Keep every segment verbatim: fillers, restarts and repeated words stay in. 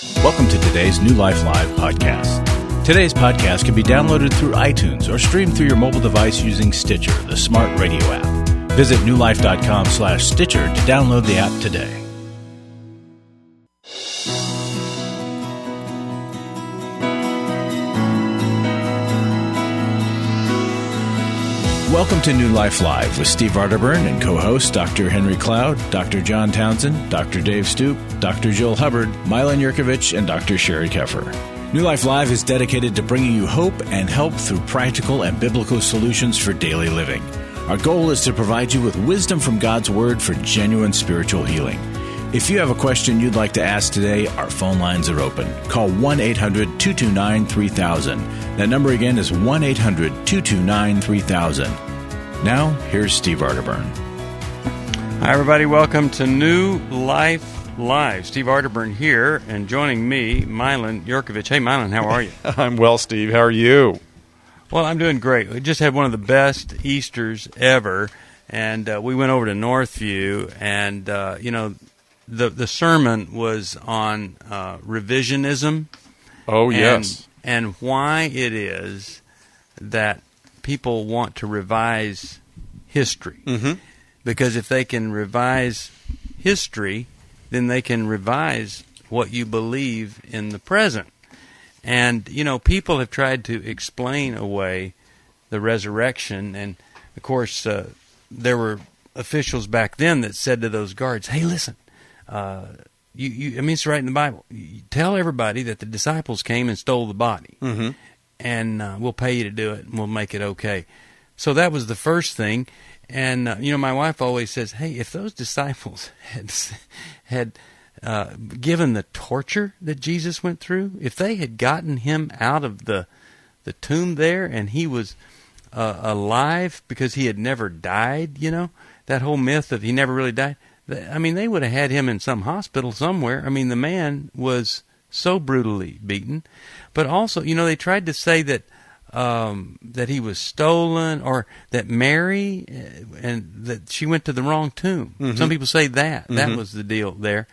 Welcome to today's New Life Live podcast. Today's podcast can be downloaded through iTunes or streamed through your mobile device using Stitcher, the smart radio app. Visit newlife.com slash Stitcher to download the app today. Welcome to New Life Live with Steve Arterburn and co-hosts Doctor Henry Cloud, Doctor John Townsend, Doctor Dave Stoop, Doctor Jill Hubbard, Milan Yurkovich, and Doctor Sherry Keffer. New Life Live is dedicated to bringing you hope and help through practical and biblical solutions for daily living. Our goal is to provide you with wisdom from God's Word for genuine spiritual healing. If you have a question you'd like to ask today, our phone lines are open. Call one eight hundred two two nine three thousand. That number again is one eight hundred two two nine three thousand. Now, here's Steve Arterburn. Hi, everybody. Welcome to New Life Live. Steve Arterburn here, and joining me, Milan Yurkovich. Hey, Milan, how are you? I'm well, Steve. How are you? Well, I'm doing great. We just had one of the best Easters ever, and uh, we went over to Northview, and, uh, you know, the the sermon was on uh, revisionism. Oh, and, yes. And why it is that people want to revise history. Mm-hmm. Because if they can revise history, then they can revise what you believe in the present. And, you know, people have tried to explain away the resurrection. And, of course, uh, there were officials back then that said to those guards, hey, listen, uh, you, you, I mean, it's right in the Bible. You tell everybody that the disciples came and stole the body. Mm-hmm. And uh, we'll pay you to do it, and we'll make it okay. So that was the first thing. And, uh, you know, my wife always says, hey, if those disciples had had uh, given the torture that Jesus went through, if they had gotten him out of the the tomb there and he was uh, alive because he had never died, you know, that whole myth of he never really died, I mean, they would have had him in some hospital somewhere. I mean, the man was so brutally beaten. But also, you know, they tried to say that um, that he was stolen, or that Mary, uh, and that she went to the wrong tomb. Mm-hmm. Some people say that. Mm-hmm. That was the deal there.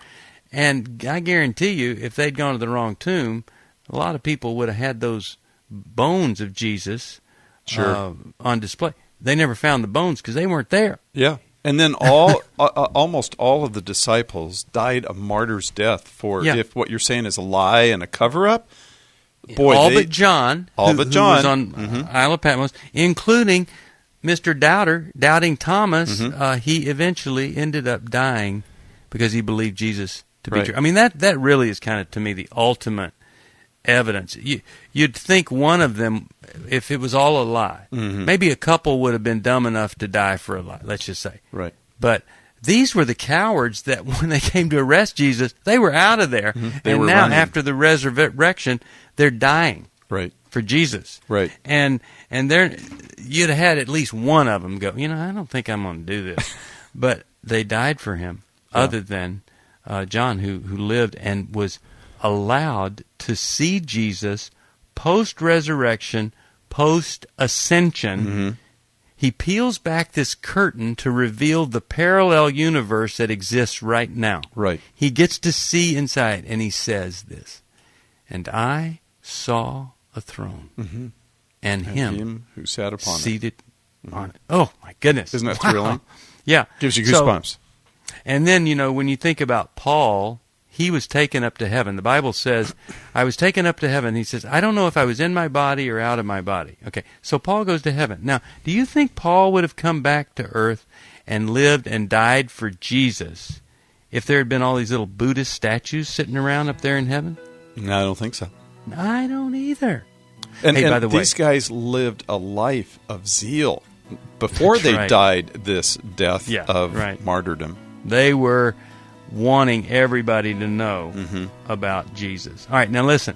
And I guarantee you, if they'd gone to the wrong tomb, a lot of people would have had those bones of Jesus sure. uh, on display. They never found the bones because they weren't there. Yeah. And then all, uh, almost all of the disciples died a martyr's death for, yeah. if what you're saying is a lie and a cover-up. Boy, all they, but John, all who, but who John. was on mm-hmm. Isle of Patmos, including Mister Doubter, Doubting Thomas. Mm-hmm. Uh, he eventually ended up dying because he believed Jesus to be right. true. I mean, that that really is kind of, to me, the ultimate evidence. You, you'd think one of them, if it was all a lie, mm-hmm. maybe a couple would have been dumb enough to die for a lie, let's just say. Right. But these were the cowards that when they came to arrest Jesus, they were out of there. Mm-hmm. They and were now, running. after the resurrection, they're dying. Right. For Jesus. Right. And and there, you'd have had at least one of them go, you know, I don't think I'm going to do this. But they died for him, yeah. other than uh, John, who, who lived and was allowed to see Jesus post-resurrection, post-ascension. Mm-hmm. He peels back this curtain to reveal the parallel universe that exists right now. Right. He gets to see inside, and he says this, and I saw a throne, mm-hmm. and, and him, him who sat upon seated it. on it. Oh, my goodness. Isn't that wow. thrilling? Yeah. Gives you goosebumps. So, and then, you know, when you think about Paul, he was taken up to heaven. The Bible says, I was taken up to heaven. He says, I don't know if I was in my body or out of my body. Okay, so Paul goes to heaven. Now, do you think Paul would have come back to earth and lived and died for Jesus if there had been all these little Buddhist statues sitting around up there in heaven? No, I don't think so. I don't either. And, hey, and by the way, these guys lived a life of zeal before That's they right. died this death Yeah, of right. martyrdom. They were wanting everybody to know mm-hmm. about Jesus. All right, now listen.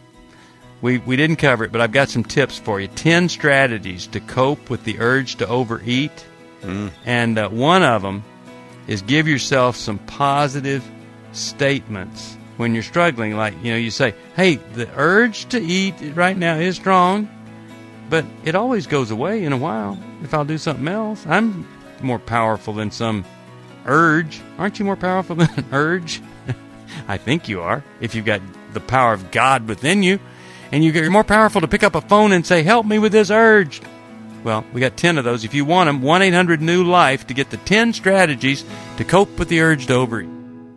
We we didn't cover it, but I've got some tips for you. Ten strategies to cope with the urge to overeat. Mm. And uh, one of them is give yourself some positive statements when you're struggling. Like, you know, you say, hey, the urge to eat right now is strong, but it always goes away in a while if I'll do something else. I'm more powerful than some urge. Aren't you more powerful than an urge? I think you are, if you've got the power of God within you. And you're more powerful to pick up a phone and say, help me with this urge. Well, we got ten of those. If you want them, one eight hundred new life to get the ten strategies to cope with the urge to overeat.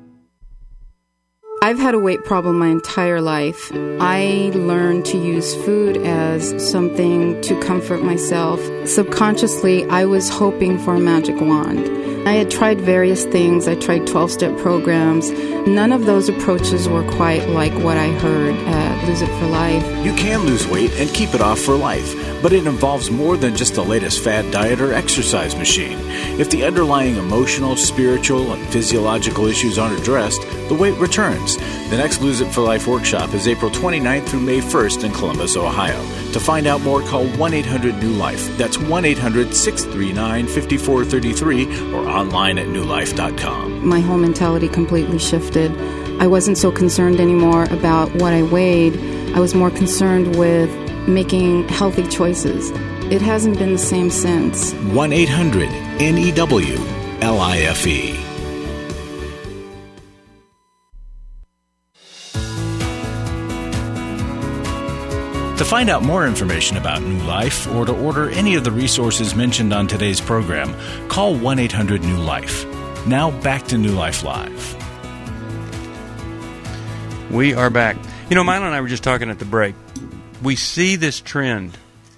I've had a weight problem my entire life. I learned to use food as something to comfort myself. Subconsciously, I was hoping for a magic wand. I had tried various things. I tried twelve-step programs. None of those approaches were quite like what I heard at Lose It for Life. You can lose weight and keep it off for life, but it involves more than just the latest fad diet or exercise machine. If the underlying emotional, spiritual, and physiological issues aren't addressed, the weight returns. The next Lose It for Life workshop is April twenty-ninth through May first in Columbus, Ohio. To find out more, call one eight hundred new life. That's one eight hundred six three nine five four three three or online at new life dot com. My whole mentality completely shifted. I wasn't so concerned anymore about what I weighed. I was more concerned with making healthy choices. It hasn't been the same since. one eight hundred N E W L I F E. To find out more information about New Life or to order any of the resources mentioned on today's program, call one eight hundred new life. Now back to New Life Live. We are back. You know, Milo and I were just talking at the break. We see this trend,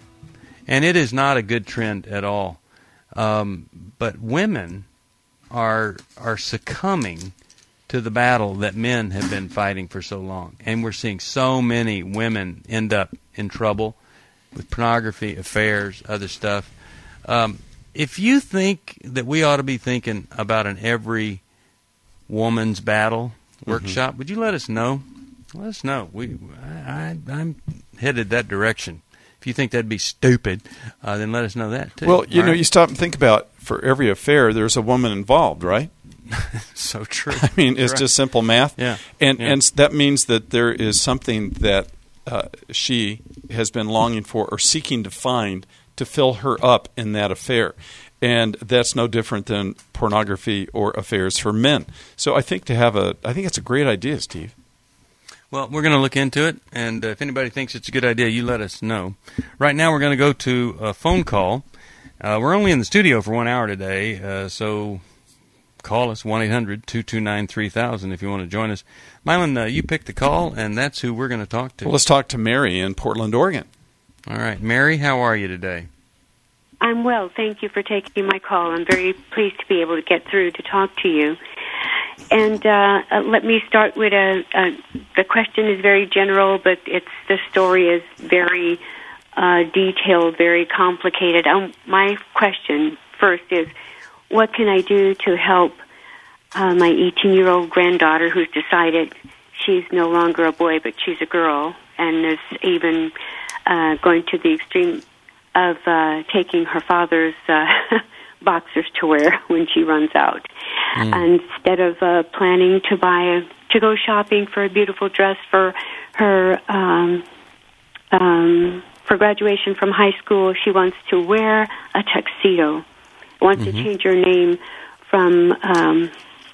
and it is not a good trend at all. Um, but women are are succumbing to the battle that men have been fighting for so long. And we're seeing so many women end up in trouble with pornography, affairs, other stuff. Um, if you think that we ought to be thinking about an every woman's battle workshop, mm-hmm. would you let us know? Let us know. We, I, I, I'm headed that direction. If you think that'd be stupid, uh, then let us know that too. Well, you All know, right? you stop and think about, for every affair, there's a woman involved, right? So true. I mean, it's right. just simple math. Yeah. And yeah. and that means that there is something that uh, she has been longing for or seeking to find to fill her up in that affair. And that's no different than pornography or affairs for men. So I think to have a, I think it's a great idea, Steve. Well, we're going to look into it, and uh, if anybody thinks it's a good idea, you let us know. Right now, we're going to go to a phone call. Uh, we're only in the studio for one hour today, uh, so call us, one eight hundred two two nine three thousand, if you want to join us. Mylan, uh, you picked the call, and that's who we're going to talk to. Well, let's talk to Mary in Portland, Oregon. All right. Mary, how are you today? I'm well. Thank you for taking my call. I'm very pleased to be able to get through to talk to you. And uh, uh, let me start with a, a. The question is very general, but it's the story is very uh, detailed, very complicated. Um, my question first is, what can I do to help uh, my eighteen-year-old granddaughter who's decided she's no longer a boy but she's a girl, and is even uh, going to the extreme of uh, taking her father's uh, boxers to wear when she runs out. Mm. Instead of uh, planning to buy a, to go shopping for a beautiful dress for her um, um, for graduation from high school, she wants to wear a tuxedo. Wants mm-hmm. to change her name from um,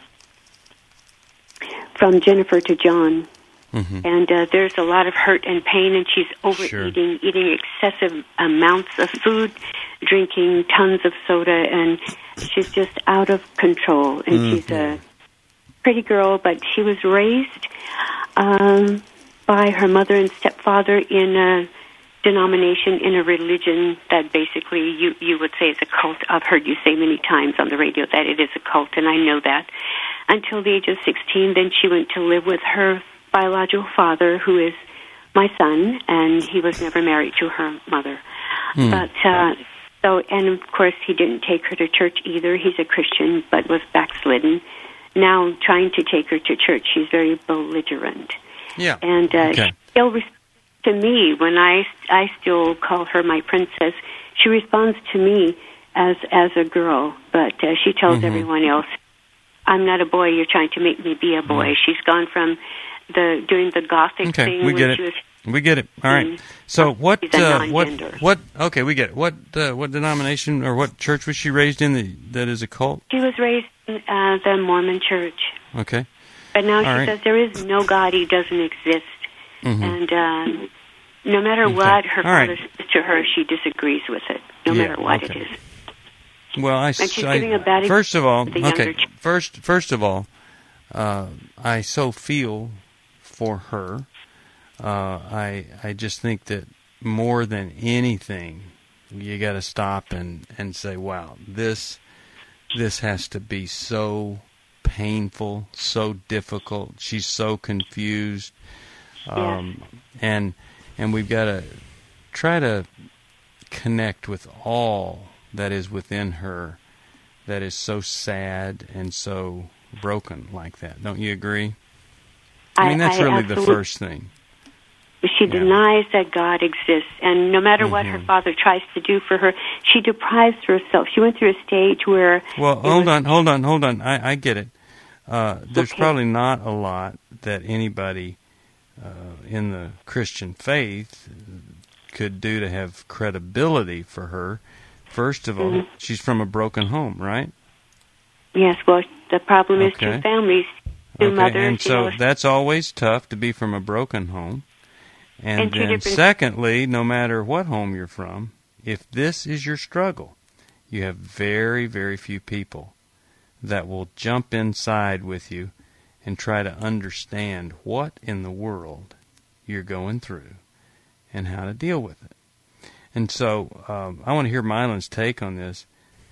from Jennifer to John. Mm-hmm. And uh, there's a lot of hurt and pain, and she's overeating, sure. eating excessive amounts of food, drinking tons of soda, and she's just out of control. And mm-hmm. she's a pretty girl, but she was raised um, by her mother and stepfather in a denomination, in a religion that basically you, you would say is a cult. I've heard you say many times on the radio that it is a cult, and I know that. Until the age of sixteen, then she went to live with her biological father, who is my son, and he was never married to her mother. Mm. But uh, so, and of course, he didn't take her to church either. He's a Christian, but was backslidden. Now, trying to take her to church, she's very belligerent. Yeah, and uh, okay. she still responds to me when I I still call her my princess. She responds to me as as a girl, but uh, she tells mm-hmm. everyone else, "I'm not a boy. You're trying to make me be a boy." Mm. She's gone from the doing the gothic okay, thing. we get it. Was, we get it. All right. So what? Uh, what? What? Okay, we get it. What? Uh, what denomination or what church was she raised in that, that is a cult? She was raised in uh, the Mormon Church. Okay. But now All she right. says there is no God. He doesn't exist. Mm-hmm. And um, no matter Okay. what her All father right. says to her, she disagrees with it, no Yeah, matter what okay. it is. Well, I, And she's I- giving a bad first of all, example to the okay. younger ch- First, first of all, uh, I so feel for her. Uh, I I just think that more than anything, you got to stop and, and say, wow, this this has to be so painful, so difficult. She's so confused, um, and and we've got to try to connect with all that is within her that is so sad and so broken like that. Don't you agree? I mean, that's I really the absolutely- first thing. She Yeah. denies that God exists, and no matter what her Mhm. father tries to do for her, she deprives herself. She went through a stage where... Well, it hold was- on, hold on, hold on. I, I get it. Uh, there's Okay. probably not a lot that anybody uh, in the Christian faith could do to have credibility for her. First of all, Mhm. she's from a broken home, right? Yes, well, the problem is Okay. two families, two Okay, mothers. and you so know, that's always tough to be from a broken home. And, And two then different- secondly, no matter what home you're from, if this is your struggle, you have very, very few people that will jump inside with you and try to understand what in the world you're going through and how to deal with it. And so um, I want to hear Mylan's take on this.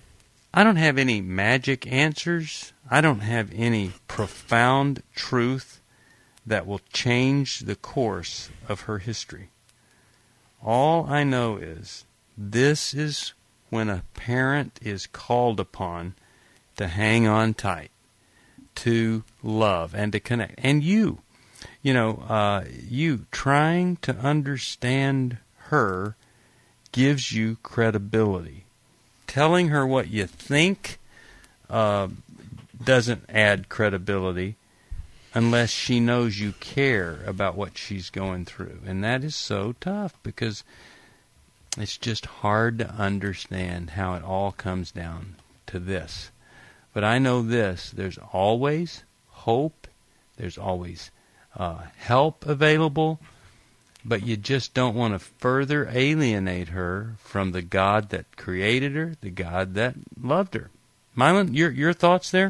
I don't have any magic answers. I don't have any profound truth that will change the course of her history. All I know is this is when a parent is called upon to hang on tight, to love, and to connect. And you, you know, uh, you trying to understand her gives you credibility. Telling her what you think uh, doesn't add credibility unless she knows you care about what she's going through. And that is so tough because it's just hard to understand how it all comes down to this. But I know this, there's always hope, there's always uh, help available, but you just don't want to further alienate her from the God that created her, the God that loved her. Mylan, your your thoughts there?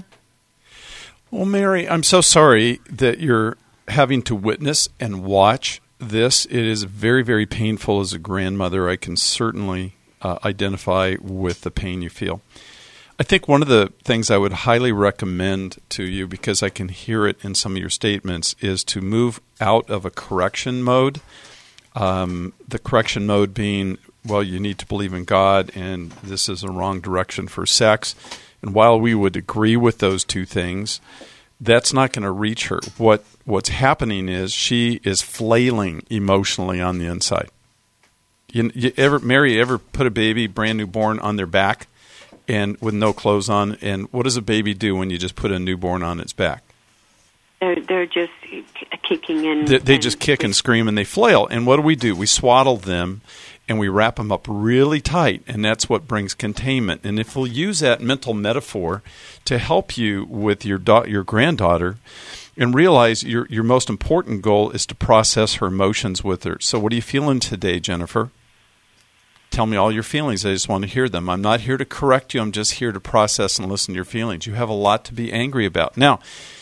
Well, Mary, I'm so sorry that you're having to witness and watch this. It is very, very painful as a grandmother. I can certainly uh, identify with the pain you feel. I think one of the things I would highly recommend to you, because I can hear it in some of your statements, is to move out of a correction mode. Um, the correction mode being, well, you need to believe in God, and this is a wrong direction for sex. And while we would agree with those two things, that's not going to reach her. What What's happening is she is flailing emotionally on the inside. You, you ever, Mary, ever put a baby, brand newborn, on their back and with no clothes on? And what does a baby do when you just put a newborn on its back? They're, they're just kicking and... They, they and just kick and scream and they flail. And what do we do? We swaddle them and we wrap them up really tight, and that's what brings containment. And if we'll use that mental metaphor to help you with your da- your granddaughter, and realize your your most important goal is to process her emotions with her. So what are you feeling today, Jennifer? Tell me all your feelings. I just want to hear them. I'm not here to correct you. I'm just here to process and listen to your feelings. You have a lot to be angry about. Now,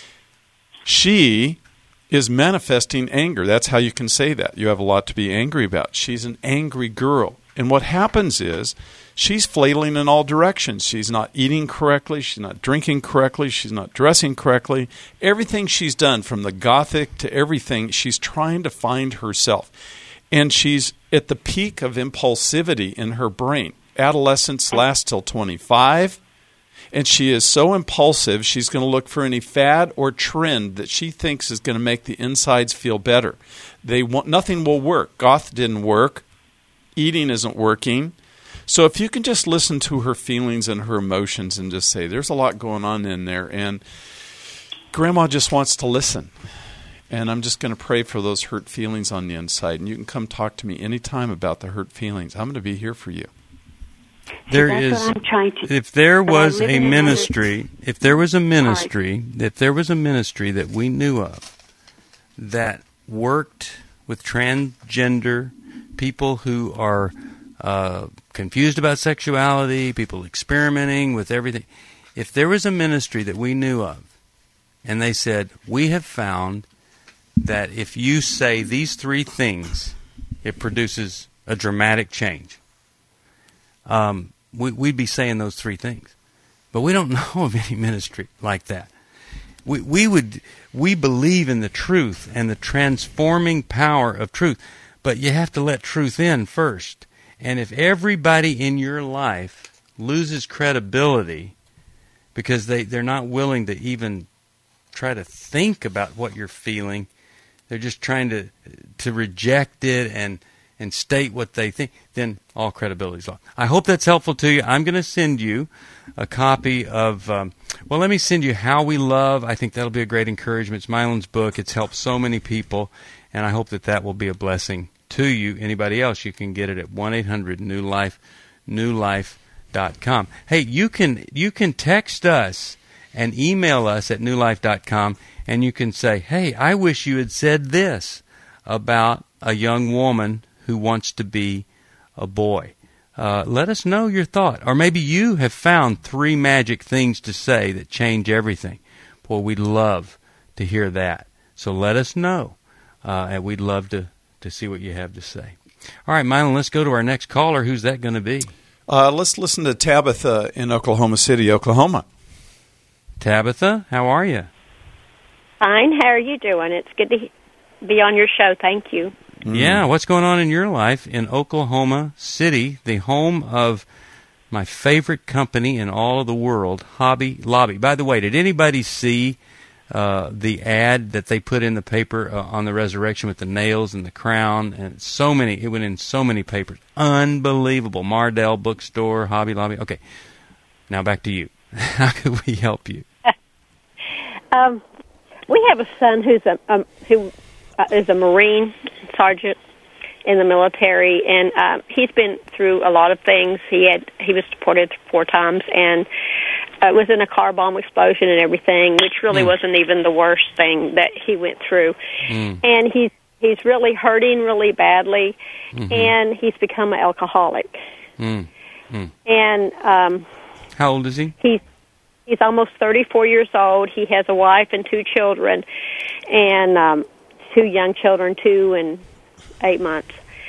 she is manifesting anger. That's how you can say that. You have a lot to be angry about. She's an angry girl. And what happens is she's flailing in all directions. She's not eating correctly. She's not drinking correctly. She's not dressing correctly. Everything she's done, from the Gothic to everything, she's trying to find herself. And she's at the peak of impulsivity in her brain. Adolescence lasts till twenty-five. And she is so impulsive, she's going to look for any fad or trend that she thinks is going to make the insides feel better. They want, nothing will work. Goth didn't work. Eating isn't working. So if you can just listen to her feelings and her emotions and just say, there's a lot going on in there, and Grandma just wants to listen. And I'm just going to pray for those hurt feelings on the inside. And you can come talk to me anytime about the hurt feelings. I'm going to be here for you. There that's is, what I'm trying to, if there but I was live a in another- ministry, if there was a ministry, if there was a ministry that we knew of that worked with transgender people who are uh, confused about sexuality, people experimenting with everything, if there was a ministry that we knew of, and they said, we have found that if you say these three things, it produces a dramatic change. Um, we, we'd be saying those three things. But we don't know of any ministry like that. We, we would we believe in the truth and the transforming power of truth, but you have to let truth in first. And if everybody in your life loses credibility because they, they're not willing to even try to think about what you're feeling, they're just trying to to reject it and and state what they think, then all credibility is lost. I hope that's helpful to you. I'm going to send you a copy of, um, well, let me send you How We Love. I think that'll be a great encouragement. It's Mylan's book. It's helped so many people, and I hope that that will be a blessing to you. Anybody else, you can get it at one eight hundred new life, new life dot com. Hey, you can you can text us and email us at new life dot com, and you can say, hey, I wish you had said this about a young woman who wants to be a boy. Uh, let us know your thought. Or maybe you have found three magic things to say that change everything. Boy, we'd love to hear that. So let us know, uh, and we'd love to, to see what you have to say. All right, Mylan, let's go to our next caller. Who's that going to be? Uh, let's listen to Tabitha in Oklahoma City, Oklahoma. Tabitha, how are you? Fine. How are you doing? It's good to be on your show. Thank you. Mm. Yeah, what's going on in your life in Oklahoma City, the home of my favorite company in all of the world, Hobby Lobby? By the way, did anybody see uh, the ad that they put in the paper uh, on the resurrection with the nails and the crown? And so many, it went in so many papers. Unbelievable. Mardell Bookstore, Hobby Lobby. Okay, now back to you. How could we help you? Um, we have a son who's a um, who uh, is a Marine sergeant in the military, and uh, he's been through a lot of things. He had he was deported four times, and uh, was in a car bomb explosion and everything, which really mm. wasn't even the worst thing that he went through. Mm. And he's he's really hurting really badly, mm-hmm. and he's become an alcoholic. Mm. Mm. And um, how old is he? He's he's almost thirty-four years old. He has a wife and two children, and um, two young children, two and eight months.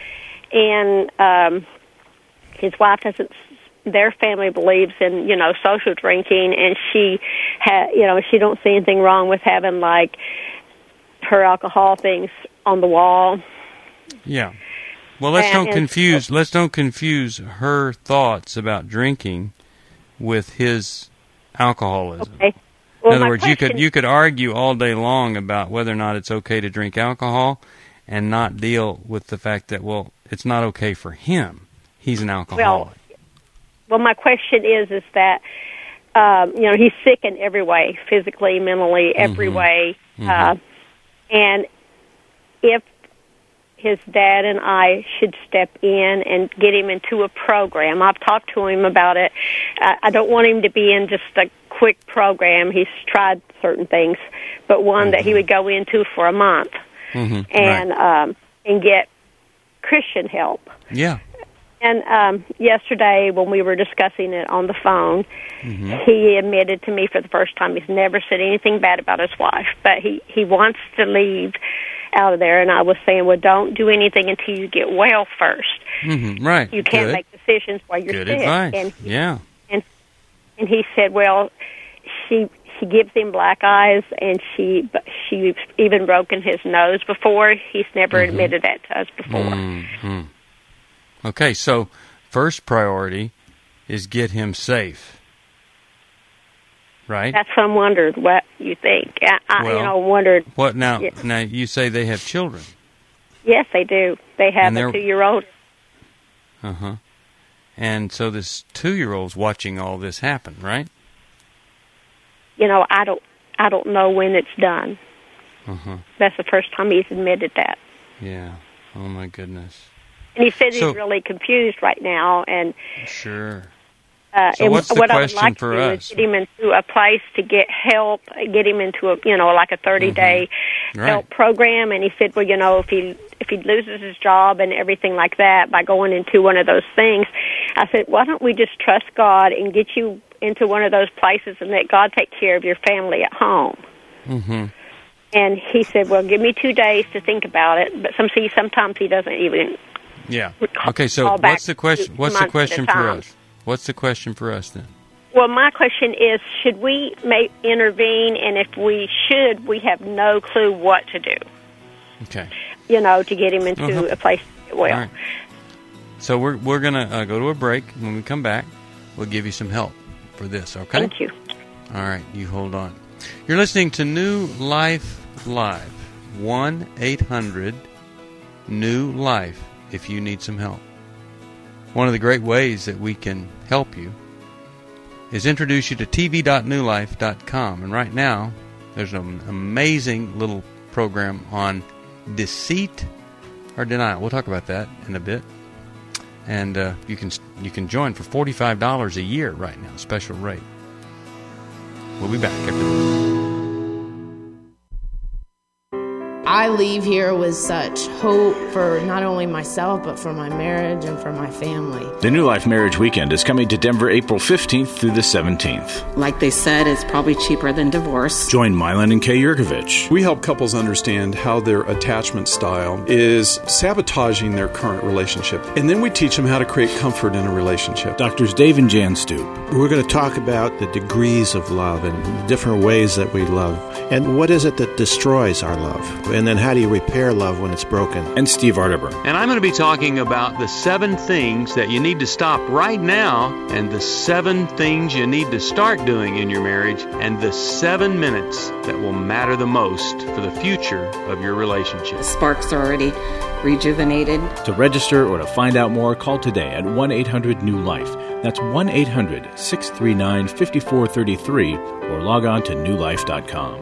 And um, his wife doesn't. Their family believes in you know social drinking, and she ha you know she don't see anything wrong with having like her alcohol things on the wall. Yeah. Well, let's and, don't confuse. Let's don't confuse her thoughts about drinking with his alcoholism. Okay. Well, in other words, question, you could you could argue all day long about whether or not it's okay to drink alcohol, and not deal with the fact that well, it's not okay for him. He's an alcoholic. Well, well my question is is that um, you know he's sick in every way, physically, mentally, every mm-hmm. way, mm-hmm. Uh, and if his dad and I should step in and get him into a program. I've talked to him about it. I, I don't want him to be in just a quick program. He's tried certain things, but one mm-hmm. that he would go into for a month mm-hmm. and right. um, and get Christian help. Yeah. And um, yesterday when we were discussing it on the phone, mm-hmm. he admitted to me for the first time he's never said anything bad about his wife, but he, he wants to leave out of there, and I was saying, well, don't do anything until you get well first. Mm-hmm. Right. You can't Good. make decisions while you're Good sick. Advice. And he, yeah. And and he said, well, she she gives him black eyes, and she she even broken his nose before. He's never mm-hmm. admitted that to us before. Mm-hmm. Okay, so first priority is get him safe. Right. That's what I'm wondered. What you think? I, I well, you know wondered. What now? Yes. Now you say they have children. Yes, they do. They have a two-year-old. Uh huh. And so this two-year-old's watching all this happen, right? You know, I don't. I don't know when it's done. Uh huh. That's the first time he's admitted that. Yeah. Oh my goodness. And he said so, he's really confused right now, and sure. Uh, So what's the what question I would like for to do us? is get him into a place to get help, get him into a, you know, like a thirty-day Mm-hmm. Right. help program. And he said, well, you know, if he if he loses his job and everything like that by going into one of those things, I said, why don't we just trust God and get you into one of those places and let God take care of your family at home? Mm-hmm. And he said, well, give me two days to think about it. But some see, sometimes he doesn't even. Yeah. Call- Okay, so call back what's the question? two What's the months at a question for time. us? What's the question for us then? Well, my question is, should we may intervene? And if we should, we have no clue what to do, Okay. you know, to get him into Uh-huh. a place to get well. All right. So we're we're gonna uh, go to a break. When we come back, we'll give you some help for this. Okay. Thank you. All right. You hold on. You're listening to New Life Live. One eight hundred New Life. If you need some help. One of the great ways that we can help you is introduce you to t v dot new life dot com. And right now, there's an amazing little program on deceit or denial. We'll talk about that in a bit. And uh, you can you can join for forty-five dollars a year right now, special rate. We'll be back after this. I leave here with such hope for not only myself, but for my marriage and for my family. The New Life Marriage Weekend is coming to Denver April fifteenth through the seventeenth. Like they said, it's probably cheaper than divorce. Join Mylan and Kay Yurkovich. We help couples understand how their attachment style is sabotaging their current relationship. And then we teach them how to create comfort in a relationship. Doctors Dave and Jan Stoop. We're going to talk about the degrees of love and different ways that we love. And what is it that destroys our love? And then how do you repair love when it's broken? And Steve Arterburn. And I'm going to be talking about the seven things that you need to stop right now, and the seven things you need to start doing in your marriage, and the seven minutes that will matter the most for the future of your relationship. The sparks are already rejuvenated. To register or to find out more, call today at one eight hundred new life. That's one eight hundred six three nine five four three three or log on to new life dot com.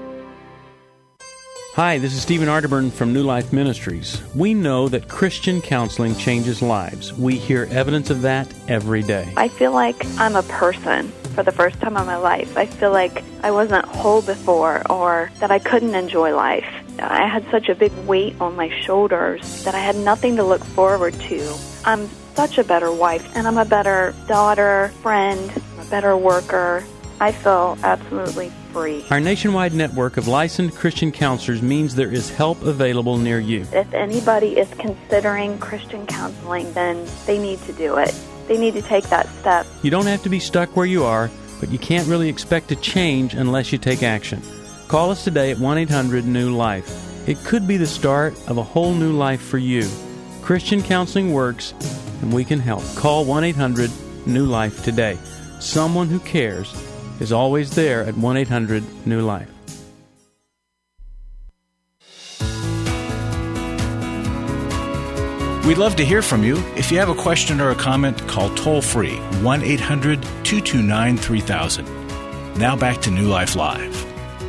Hi, this is Stephen Arterburn from New Life Ministries. We know that Christian counseling changes lives. We hear evidence of that every day. I feel like I'm a person for the first time in my life. I feel like I wasn't whole before, or that I couldn't enjoy life. I had such a big weight on my shoulders that I had nothing to look forward to. I'm such a better wife, and I'm a better daughter, friend, a better worker. I feel absolutely free. Our nationwide network of licensed Christian counselors means there is help available near you. If anybody is considering Christian counseling, then they need to do it. They need to take that step. You don't have to be stuck where you are, but you can't really expect to change unless you take action. Call us today at one eight hundred new life. It could be the start of a whole new life for you. Christian counseling works, and we can help. Call one eight hundred new life today. Someone who cares is always there at one eight hundred new life. We'd love to hear from you. If you have a question or a comment, call toll-free one eight hundred two two nine three thousand. Now back to New Life Live.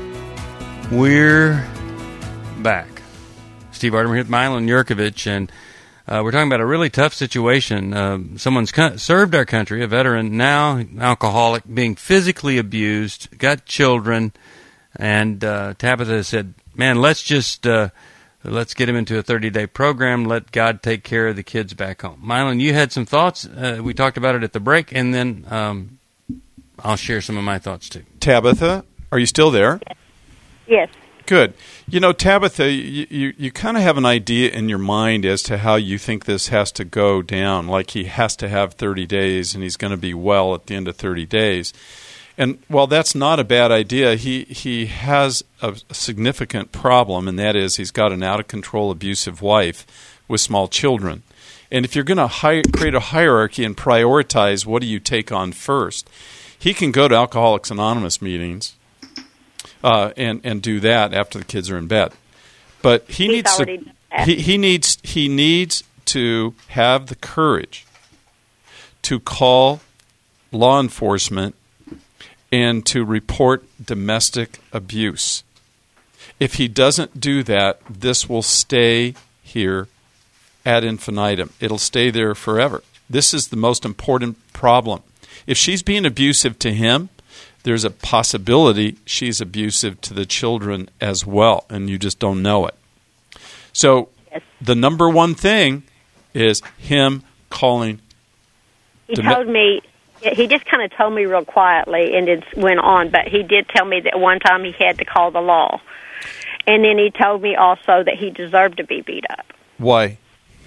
We're back. Steve Arterburn here with Mylan Yurkovich, and uh, we're talking about a really tough situation. Uh, someone's co- served our country, a veteran, now alcoholic, being physically abused, got children, and uh, Tabitha said, man, let's just uh, let's get him into a thirty-day program, let God take care of the kids back home. Mylan, you had some thoughts. Uh, we talked about it at the break, and then um, I'll share some of my thoughts too. Tabitha, are you still there? Yes. Good. You know, Tabitha, you, you, you kind of have an idea in your mind as to how you think this has to go down, like he has to have thirty days and he's going to be well at the end of thirty days. And while that's not a bad idea, he, he has a significant problem, and that is he's got an out-of-control abusive wife with small children. And if you're going to hi- create a hierarchy and prioritize what do you take on first, he can go to Alcoholics Anonymous meetings uh, and, and do that after the kids are in bed. But he He's needs already to, done that. he, he needs he needs to have the courage to call law enforcement and to report domestic abuse. If he doesn't do that, this will stay here ad infinitum. It'll stay there forever. This is the most important problem. If she's being abusive to him, there's a possibility she's abusive to the children as well, and you just don't know it. So yes. The number one thing is him calling. He dom- told me, he just kind of told me real quietly and it went on, but he did tell me that one time he had to call the law. And then he told me also that he deserved to be beat up. Why?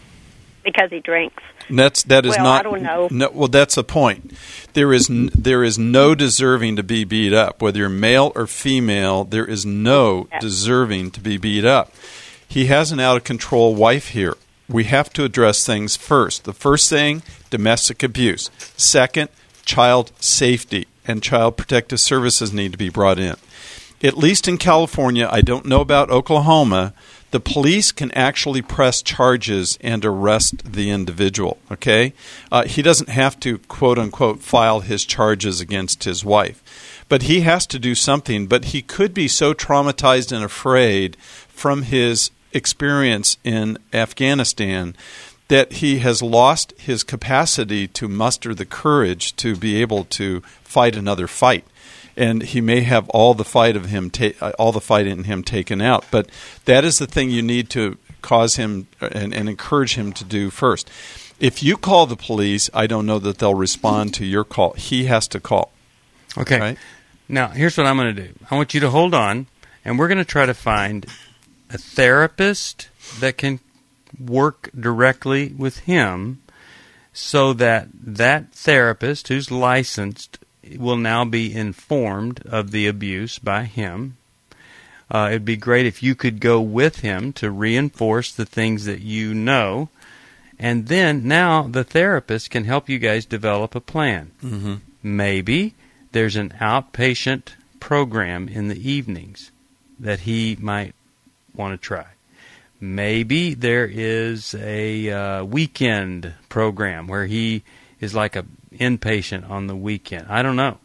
Because he drinks. And that's that is well, not. I don't know. No, well, that's the point. There is n- there is no deserving to be beat up, whether you're male or female. There is no yeah. deserving to be beat up. He has an out of control wife here. We have to address things first. The first thing, domestic abuse. Second, child safety and child protective services need to be brought in. At least in California, I don't know about Oklahoma. The police can actually press charges and arrest the individual, okay? Uh, he doesn't have to, quote-unquote, file his charges against his wife. But he has to do something. But he could be so traumatized and afraid from his experience in Afghanistan that he has lost his capacity to muster the courage to be able to fight another fight. And he may have all the fight of him, ta- all the fight in him taken out. But that is the thing you need to cause him and, and encourage him to do first. If you call the police, I don't know that they'll respond to your call. He has to call. Okay. Right? Now, here's what I'm going to do. I want you to hold on, and we're going to try to find a therapist that can work directly with him so that that therapist who's licensed will now be informed of the abuse by him. Uh, it'd be great if you could go with him to reinforce the things that you know, and then now the therapist can help you guys develop a plan. Mm-hmm. Maybe there's an outpatient program in the evenings that he might want to try. Maybe there is a uh, weekend program where he is like a inpatient on the weekend. I don't know.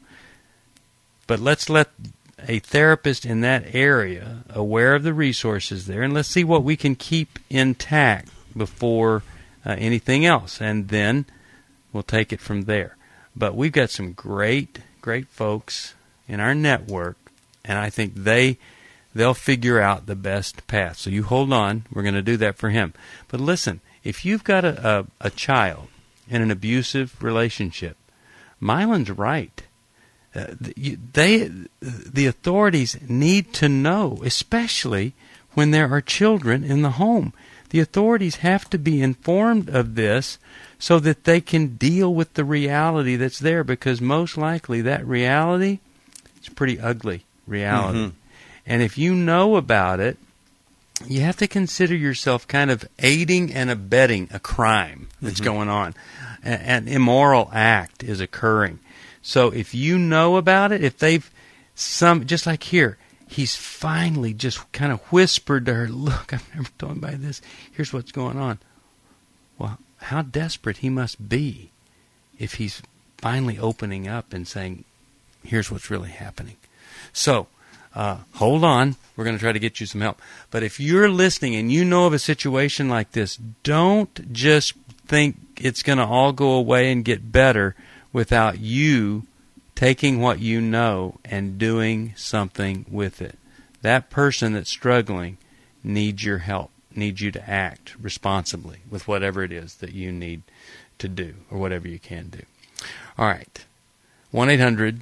But let's let a therapist in that area aware of the resources there, and let's see what we can keep intact before uh, anything else, and then we'll take it from there. But we've got some great, great folks in our network, and I think they, they'll figure out the best path. So you hold on. We're going to do that for him. But listen, if you've got a, a, a child in an abusive relationship, Mylan's right. Uh, they, the authorities need to know, especially when there are children in the home. The authorities have to be informed of this so that they can deal with the reality that's there, because most likely that reality is a pretty ugly reality. Mm-hmm. And if you know about it, you have to consider yourself kind of aiding and abetting a crime that's mm-hmm. going on. An immoral act is occurring. So if you know about it, if they've some, just like here, he's finally just kind of whispered to her, look, I've never told anybody this. Here's what's going on. Well, how desperate he must be if he's finally opening up and saying, here's what's really happening. So uh, hold on. We're going to try to get you some help. But if you're listening and you know of a situation like this, don't just think it's going to all go away and get better without you taking what you know and doing something with it. That person that's struggling needs your help, needs you to act responsibly with whatever it is that you need to do or whatever you can do. All right. one eight hundred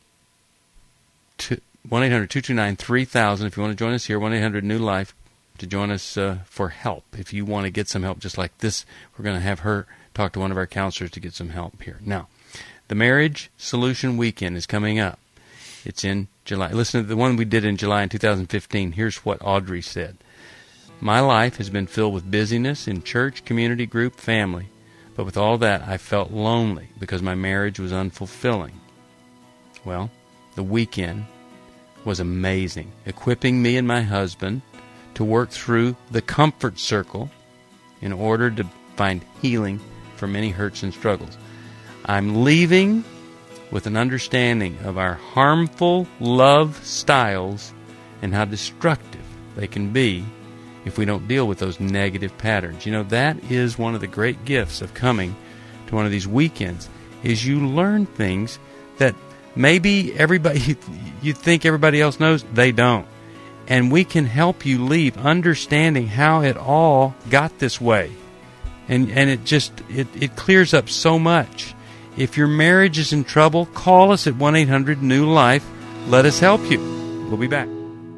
two two nine three thousand if you want to join us here. one eight hundred new life to join us uh, for help. If you want to get some help just like this, we're going to have her talk to one of our counselors to get some help here. Now, the Marriage Solution Weekend is coming up. It's in July. Listen to the one we did in July in two thousand fifteen. Here's what Audrey said. My life has been filled with busyness in church, community group, family. But with all that, I felt lonely because my marriage was unfulfilling. Well, the weekend was amazing, equipping me and my husband to work through the comfort circle in order to find healing for many hurts and struggles. I'm leaving with an understanding of our harmful love styles and how destructive they can be if we don't deal with those negative patterns. You know, that is one of the great gifts of coming to one of these weekends, is you learn things that maybe everybody, you think everybody else knows, they don't. And we can help you leave understanding how it all got this way. And and it just, it, it clears up so much. If your marriage is in trouble, call us at one eight hundred new life. Let us help you. We'll be back.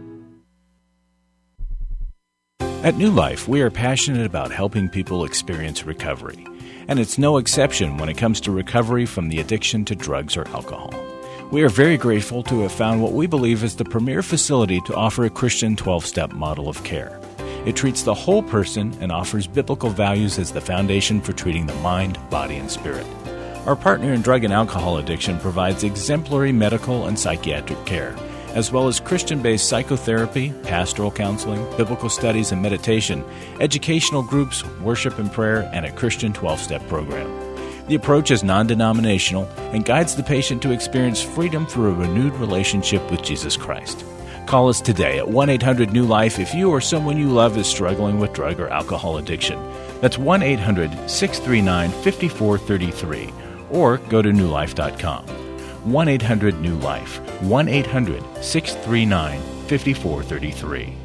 At New Life, we are passionate about helping people experience recovery. And it's no exception when it comes to recovery from the addiction to drugs or alcohol. We are very grateful to have found what we believe is the premier facility to offer a Christian twelve-step model of care. It treats the whole person and offers biblical values as the foundation for treating the mind, body, and spirit. Our partner in drug and alcohol addiction provides exemplary medical and psychiatric care, as well as Christian-based psychotherapy, pastoral counseling, biblical studies and meditation, educational groups, worship and prayer, and a Christian twelve-step program. The approach is non-denominational and guides the patient to experience freedom through a renewed relationship with Jesus Christ. Call us today at one eight hundred new life if you or someone you love is struggling with drug or alcohol addiction. That's one eight hundred six three nine five four three three, or go to new life dot com. one eight hundred new life, one eight hundred six three nine five four three three.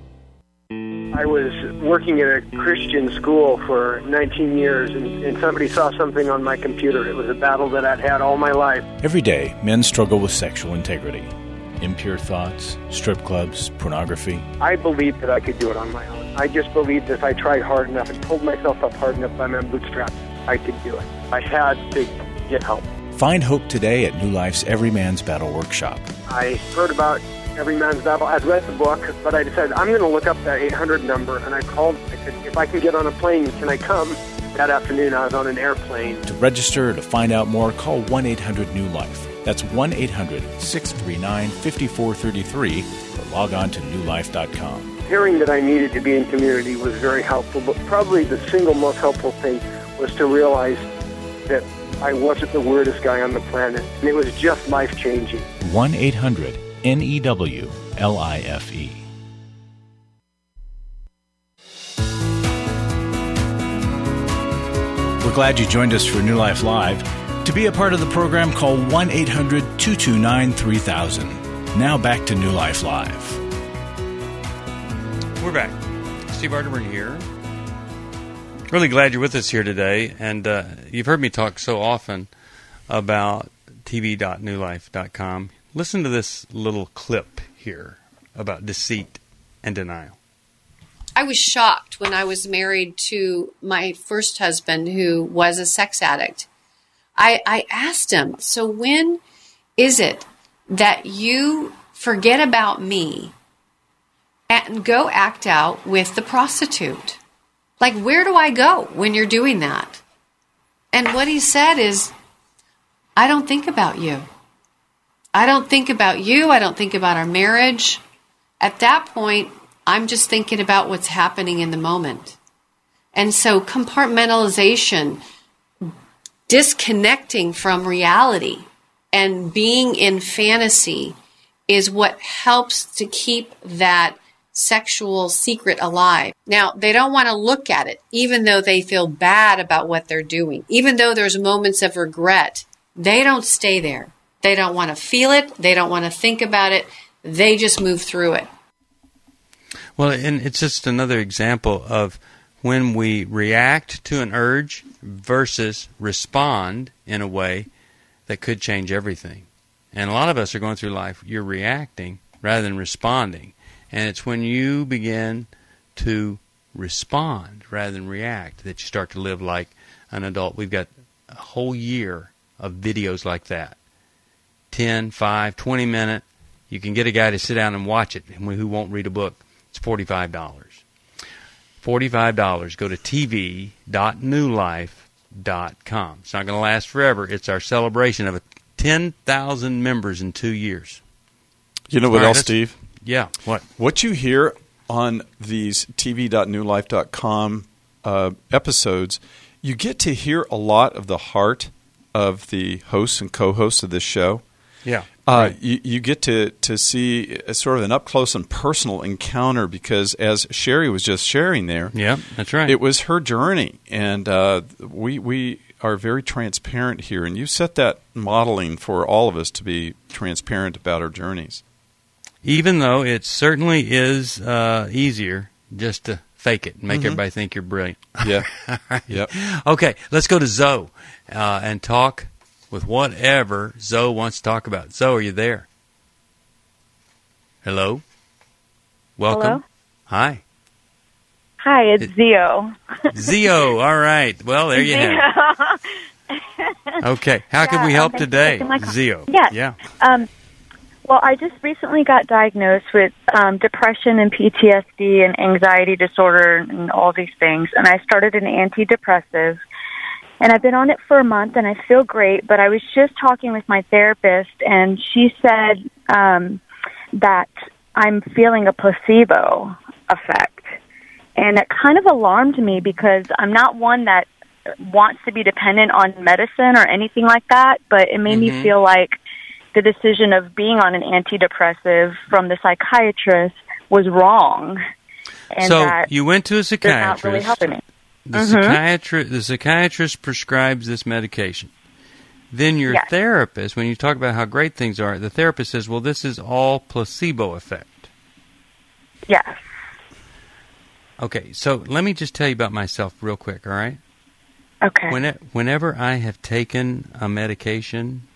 I was working at a Christian school for nineteen years, and, and somebody saw something on my computer. It was a battle that I'd had all my life. Every day, men struggle with sexual integrity. Impure thoughts, strip clubs, pornography. I believed that I could do it on my own. I just believed that if I tried hard enough and pulled myself up hard enough by my bootstraps, I could do it. I had to get help. Find hope today at New Life's Every Man's Battle Workshop. I heard about Every Man's Battle. I'd read the book, but I decided I'm going to look up that eight hundred number, and I called. I said, if I can get on a plane, can I come? That afternoon, I was on an airplane. To register or to find out more, call one eight hundred new life. That's one eight hundred six three nine five four three three, or log on to new life dot com. Hearing that I needed to be in community was very helpful, but probably the single most helpful thing was to realize that I wasn't the weirdest guy on the planet, and it was just life-changing. one eight hundred N E W L I F E. We're glad you joined us for New Life Live. To be a part of the program, call one eight hundred two two nine three thousand. Now back to New Life Live. We're back. Steve Arterburn here. Really glad you're with us here today. And uh, you've heard me talk so often about t v dot new life dot com. Listen to this little clip here about deceit and denial. I was shocked when I was married to my first husband, who was a sex addict. I, I asked him, so when is it that you forget about me and go act out with the prostitute? Like, where do I go when you're doing that? And what he said is, I don't think about you. I don't think about you. I don't think about our marriage. At that point, I'm just thinking about what's happening in the moment. And so compartmentalization, disconnecting from reality and being in fantasy is what helps to keep that sexual secret alive. Now, they don't want to look at it, even though they feel bad about what they're doing. Even though there's moments of regret, they don't stay there. They don't want to feel it. They don't want to think about it. They just move through it. Well, and it's just another example of when we react to an urge versus respond in a way that could change everything. And a lot of us are going through life, you're reacting rather than responding. And it's when you begin to respond rather than react that you start to live like an adult. We've got a whole year of videos like that. ten, five, twenty minute. You can get a guy to sit down and watch it who won't read a book. It's forty-five dollars. forty-five dollars. Go to t v dot new life dot com. It's not going to last forever. It's our celebration of ten thousand members in two years. You know what right, else, Steve? Yeah, what? What you hear on these t v dot new life dot com uh, episodes, you get to hear a lot of the heart of the hosts and co-hosts of this show. Yeah. Uh, right. you, you get to, to see a sort of an up-close and personal encounter because, as Sherry was just sharing there, yeah, that's right. It was her journey, and uh, we we are very transparent here, and you set that modeling for all of us to be transparent about our journeys. Even though it certainly is uh, easier just to fake it and make Mm-hmm. everybody think you're brilliant. Yeah. Right. Yep. Okay, let's go to Zoe uh, and talk with whatever Zoe wants to talk about. Zoe, are you there? Hello? Welcome. Hello? Hi. Hi, it's Zio. Zio, all right. Well, there you have it. Okay, how Yeah, can we um, help thanks for today, taking my call. Zio? Yes. Yeah. Um, well, I just recently got diagnosed with um, depression and P T S D and anxiety disorder and all these things, and I started an antidepressive, and I've been on it for a month, and I feel great, but I was just talking with my therapist, and she said um, that I'm feeling a placebo effect, and it kind of alarmed me because I'm not one that wants to be dependent on medicine or anything like that, but it made Mm-hmm. me feel like the decision of being on an antidepressive from the psychiatrist was wrong. And So that you went to a they're not really psychiatrist. helping me. The, Mhm. psychiatrist, the psychiatrist prescribes this medication. Then your Yes. therapist, when you talk about how great things are, the therapist says, well, this is all placebo effect. Yes. Okay, so let me just tell you about myself real quick, all right? Okay. When, whenever I have taken a medication,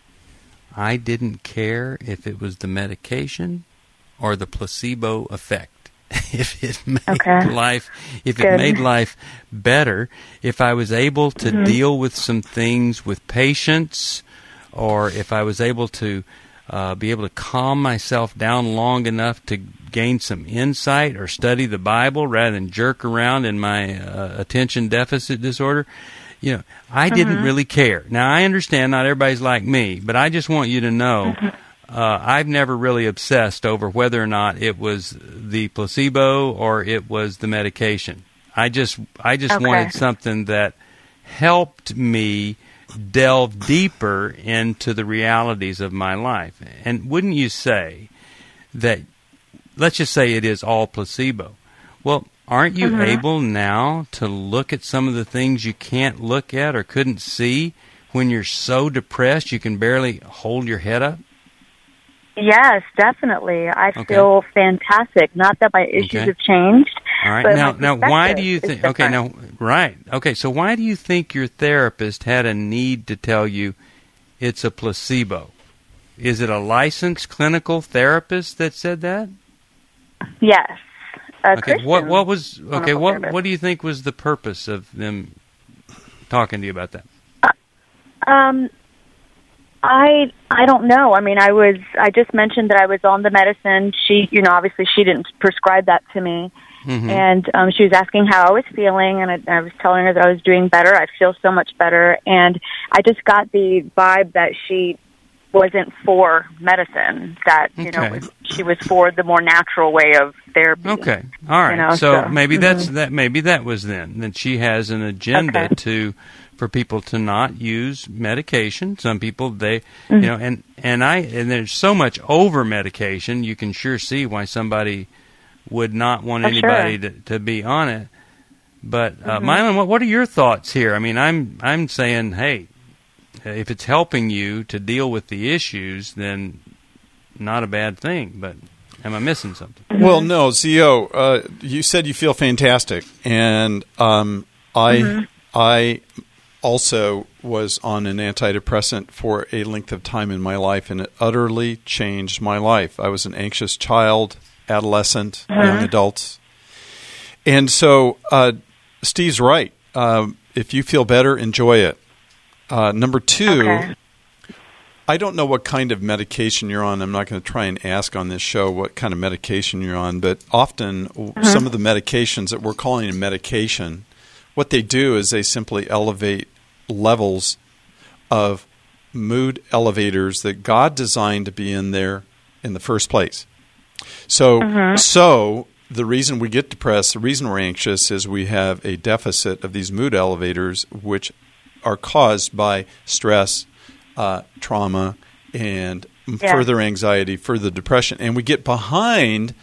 I didn't care if it was the medication or the placebo effect. If it made Okay. life, if it Good. made life better, if I was able to Mhm. deal with some things with patience, or if I was able to uh, be able to calm myself down long enough to gain some insight or study the Bible rather than jerk around in my uh, attention deficit disorder, you know, I didn't Mhm. really care. Now, I understand not everybody's like me, but I just want you to know uh, I've never really obsessed over whether or not it was the placebo or it was the medication. I just I just Okay. wanted something that helped me delve deeper into the realities of my life. And wouldn't you say that, let's just say it is all placebo. Well, aren't you Mhm. able now to look at some of the things you can't look at or couldn't see when you're so depressed you can barely hold your head up? Yes, definitely. I Okay. feel fantastic. Not that my issues Okay. have changed. All right. But Now, my now, why do perspective you is think? Okay. Now, different. right. Okay. So, why do you think your therapist had a need to tell you it's a placebo? Is it a licensed clinical therapist that said that? Yes. A Okay. What? Christian What was? Okay. clinical What? therapist. What do you think was the purpose of them talking to you about that? Um, I I don't know. I mean, I was I just mentioned that I was on the medicine. She, you know, obviously she didn't prescribe that to me, Mhm. and um, she was asking how I was feeling, and I, I was telling her that I was doing better. I feel so much better, and I just got the vibe that she wasn't for medicine. That you know, Okay. was, she was for the more natural way of therapy. Okay. All right. You know, so, so- maybe that's mhm. that. Maybe that was then that she has an agenda Okay. to for people to not use medication. Some people they Mhm. you know and and I and there's so much over medication. You can sure see why somebody would not want Oh, anybody sure. to, to be on it. But uh, Mhm. Mylon, what what are your thoughts here? I mean, I'm I'm saying, hey, if it's helping you to deal with the issues, then not a bad thing. But am I missing something? Well, no, Zio, uh, you said you feel fantastic, and um, I, Mhm. I also was on an antidepressant for a length of time in my life, and it utterly changed my life. I was an anxious child, adolescent, Mhm. young adult, and so uh, Steve's right. Um, if you feel better, enjoy it. Uh, number two. Okay. I don't know what kind of medication you're on. I'm not going to try and ask on this show what kind of medication you're on, but often Uh-huh. some of the medications that we're calling a medication, what they do is they simply elevate levels of mood elevators that God designed to be in there in the first place. So, Uh-huh. so the reason we get depressed, the reason we're anxious is we have a deficit of these mood elevators, which are caused by stress, uh, trauma, and Yeah. further anxiety, further depression. And we get behind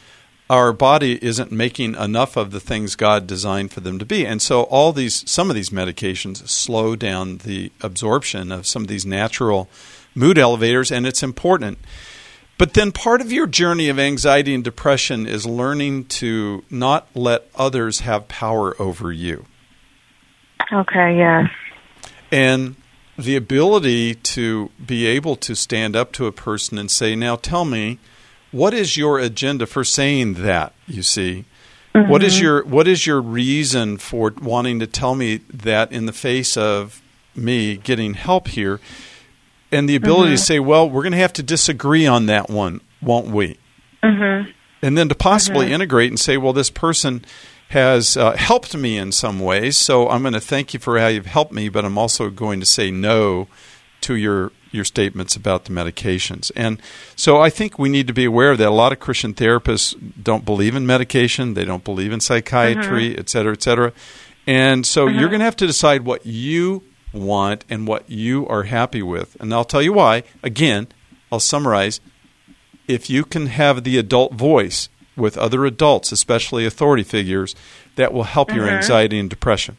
our body isn't making enough of the things God designed for them to be. And so all these, some of these medications slow down the absorption of some of these natural mood elevators, and it's important. But then part of your journey of anxiety and depression is learning to not let others have power over you. Okay, yes. And the ability to be able to stand up to a person and say, now tell me, what is your agenda for saying that, you see? Mm-hmm. What is your what is your reason for wanting to tell me that in the face of me getting help here? And the ability mm-hmm. to say, well, we're going to have to disagree on that one, won't we? Mm-hmm. And then to possibly mm-hmm. integrate and say, well, this person has uh, helped me in some ways, so I'm going to thank you for how you've helped me, but I'm also going to say no to your your statements about the medications. And so I think we need to be aware of that. A lot of Christian therapists don't believe in medication. They don't believe in psychiatry, mm-hmm. et cetera, et cetera. And so mm-hmm. you're going to have to decide what you want and what you are happy with. And I'll tell you why. Again, I'll summarize. If you can have the adult voice with other adults, especially authority figures, that will help mm-hmm. your anxiety and depression.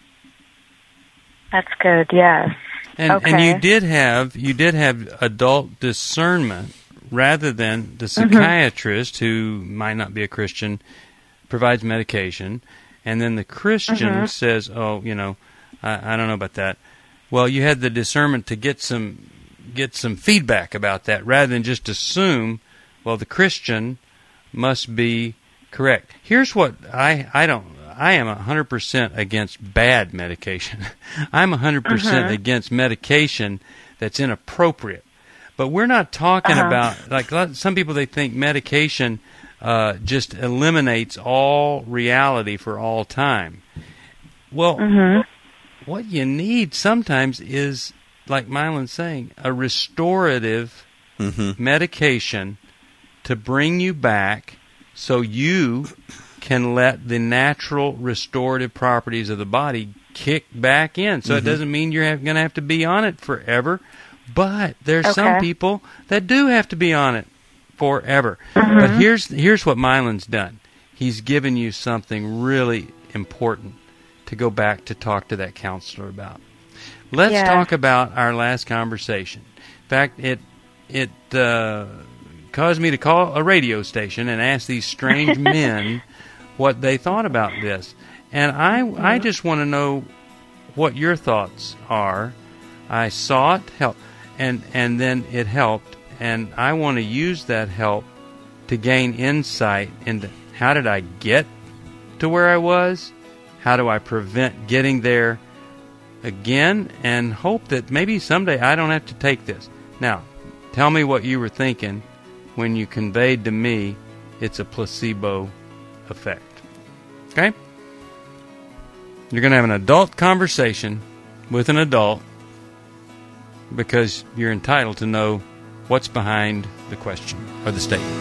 That's good, yes. And, okay. and you did have you did have adult discernment rather than the psychiatrist mm-hmm. who might not be a Christian provides medication, and then the Christian mm-hmm. says, "Oh, you know, I, I don't know about that." Well, you had the discernment to get some get some feedback about that rather than just assume, well, the Christian must be correct. Here's what I I don't. I am one hundred percent against bad medication. I'm one hundred percent uh-huh. against medication that's inappropriate. But we're not talking uh-huh. about, like some people, they think medication uh, just eliminates all reality for all time. Well, mm-hmm. what you need sometimes is, like Mylan's saying, a restorative mm-hmm. medication to bring you back so you can let the natural restorative properties of the body kick back in. So mm-hmm. it doesn't mean you're going to have to be on it forever, but there's okay. some people that do have to be on it forever. Mm-hmm. But here's here's what Mylan's done. He's given you something really important to go back to talk to that counselor about. Let's yeah. talk about our last conversation. In fact, it it uh, caused me to call a radio station and ask these strange men what they thought about this. And I I just want to know what your thoughts are. I sought help, and, and then it helped, and I want to use that help to gain insight into how did I get to where I was, how do I prevent getting there again, and hope that maybe someday I don't have to take this. Now, tell me what you were thinking when you conveyed to me it's a placebo effect. Okay? You're going to have an adult conversation with an adult because you're entitled to know what's behind the question or the statement.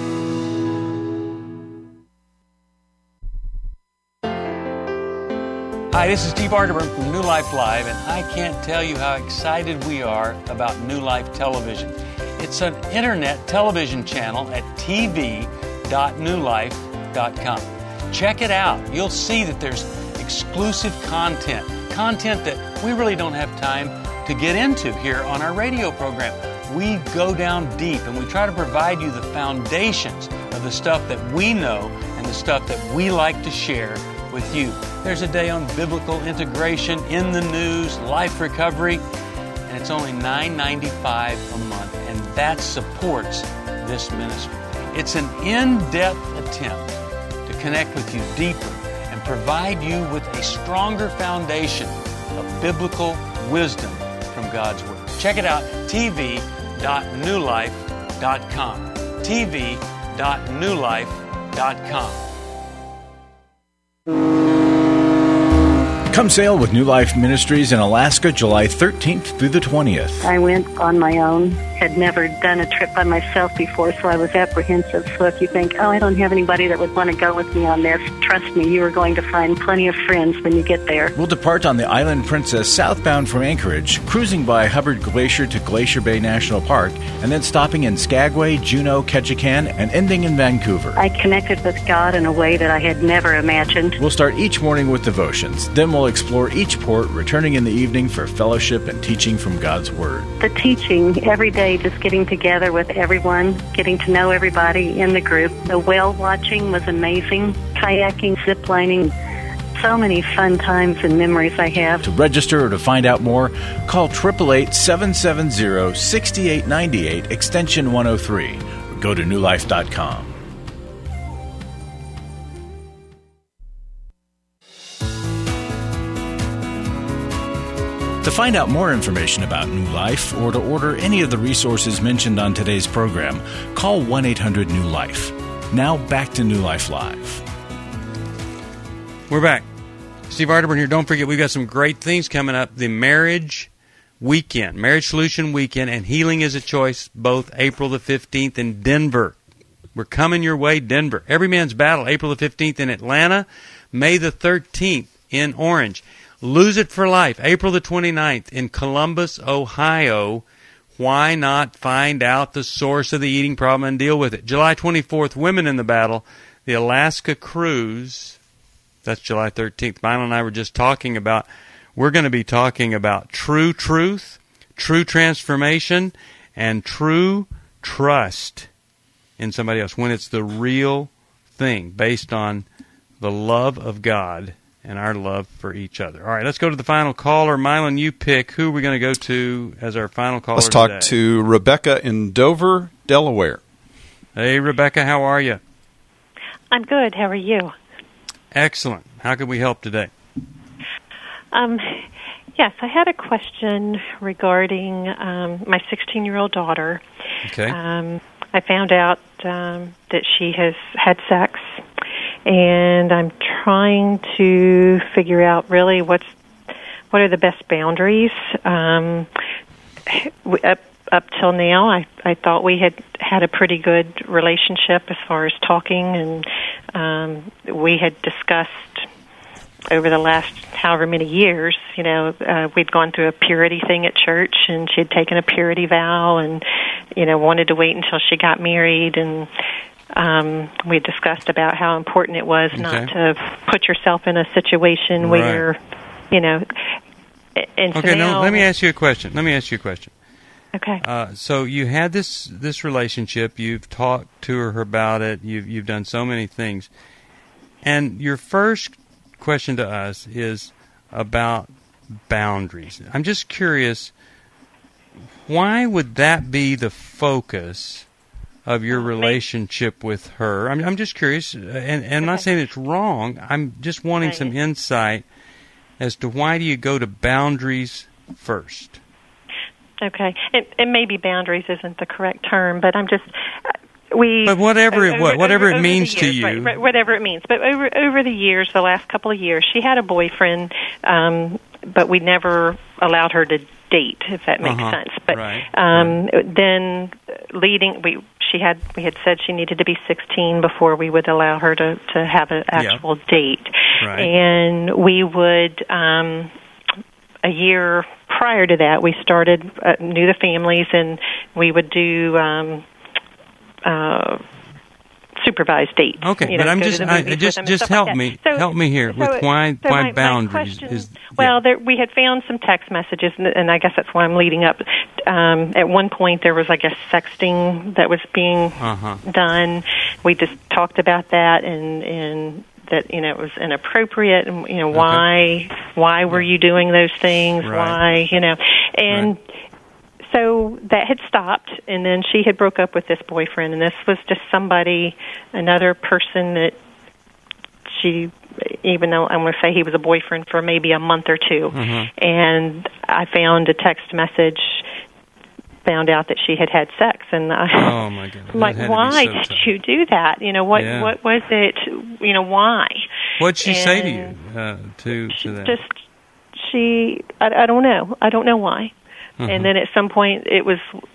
Hi, this is Steve Arterburn from New Life Live, and I can't tell you how excited we are about New Life Television. It's an internet television channel at t v dot new life dot com. Check it out. You'll see that there's exclusive content, content that we really don't have time to get into here on our radio program. We go down deep and we try to provide you the foundations of the stuff that we know and the stuff that we like to share with you. There's a day on biblical integration, in the news, life recovery, and it's only nine ninety-five a month, and that supports this ministry. It's an in-depth attempt to connect with you deeper and provide you with a stronger foundation of biblical wisdom from God's Word. Check it out, t v dot new life dot com. t v dot new life dot com. Come sail with New Life Ministries in Alaska, July thirteenth through the twentieth. I went on my own had never done a trip by myself before, so I was apprehensive. So if you think, oh, I don't have anybody that would want to go with me on this, trust me, you are going to find plenty of friends when you get there. We'll depart on the Island Princess southbound from Anchorage, cruising by Hubbard Glacier to Glacier Bay National Park, and then stopping in Skagway, Juneau, Ketchikan, and ending in Vancouver. I connected with God in a way that I had never imagined. We'll start each morning with devotions. Then we'll explore each port, returning in the evening for fellowship and teaching from God's Word. The teaching, every day just getting together with everyone, getting to know everybody in the group. The whale watching was amazing. Kayaking, ziplining, so many fun times and memories I have. To register or to find out more, call eight eight eight, seven seven zero, six eight nine eight, extension one oh three, or go to new life dot com. To find out more information about New Life or to order any of the resources mentioned on today's program, call one eight hundred new life. Now back to New Life Live. We're back. Steve Arterburn here. Don't forget, we've got some great things coming up. The Marriage Weekend, Marriage Solution Weekend, and Healing is a Choice, both April the fifteenth in Denver. We're coming your way, Denver. Every Man's Battle, April the fifteenth in Atlanta, May the thirteenth in Orange. Lose It for Life, April the twenty-ninth in Columbus, Ohio. Why not find out the source of the eating problem and deal with it? July twenty-fourth, Women in the Battle, the Alaska Cruise. That's July thirteenth. Milo and I were just talking about, we're going to be talking about true truth, true transformation, and true trust in somebody else when it's the real thing based on the love of God and our love for each other. All right, let's go to the final caller. Mylon, you pick. Who are we going to go to as our final caller Let's talk today? to Rebecca in Dover, Delaware. Hey, Rebecca, how are you? I'm good. How are you? Excellent. How can we help today? Um, yes, I had a question regarding um, my sixteen-year-old daughter. Okay. Um, I found out um, that she has had sex, and I'm trying to figure out really what's what are the best boundaries. Um, we, up up till now, I I thought we had had a pretty good relationship as far as talking, and um, we had discussed over the last however many years, you know, uh, we'd gone through a purity thing at church, and she had taken a purity vow, and you know, wanted to wait until she got married, and um, we discussed about how important it was Okay. not to put yourself in a situation Right. where, you know, and so Okay, now, now let me ask you a question. Let me ask you a question. Okay. Uh, so you had this this relationship. You've talked to her about it. You've you've done so many things, and your first question to us is about boundaries. I'm just curious, why would that be the focus of your relationship with her? I'm I'm just curious, and, and I'm not saying it's wrong. I'm just wanting some insight as to why do you go to boundaries first. Okay, and, and maybe boundaries isn't the correct term, but I'm just uh, we. But whatever it over, whatever over, it over means the to years, you, right, right, whatever it means. But over over the years, the last couple of years, she had a boyfriend, um, but we never allowed her to date, if that makes Uh-huh, sense. But right, um, then leading, we she had we had said she needed to be sixteen before we would allow her to to have an actual date, Right. and we would. Um, A year prior to that, we started uh, knew the families, and we would do um, uh, supervised dates. Okay, you but know, I'm go to just the I, movies with just them and just stuff help like that. me So- help me here so with it- why so why my- my boundaries question- is Well, there, we had found some text messages, and, and I guess that's why I'm leading up. Um, at one point, there was, I guess, sexting that was being uh-huh. done. We just talked about that, and and that you know it was inappropriate, and you know why why were you doing those things? Right. Why you know and. So that had stopped, and then she had broke up with this boyfriend, and this was just somebody, another person that she, even though I'm going to say he was a boyfriend for maybe a month or two, Mhm. and I found a text message, found out that she had had sex, and I, Oh my goodness! I'm like, That had to be why so did tough. you do that? You know what? Yeah. What was it? You know why? What'd she say to And you uh, to to that? Just she, I, I don't know. I don't know why. Mhm. And then at some point, it was